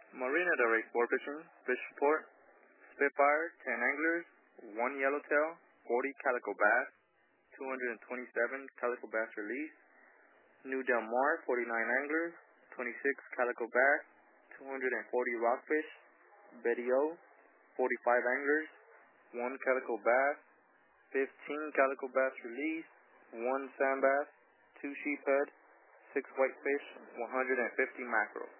Marina Del Rey Sport Fishing, Fish Report. Spitfire, 10 anglers, 1 yellowtail, 40 calico bass, 227 calico bass release. New Del Mar, 49 anglers, 26 calico bass, 240 rockfish. Betty O, 45 anglers, 1 calico bass, 15 calico bass release, 1 sand bass, 2 sheephead, 6 whitefish, 150 mackerel.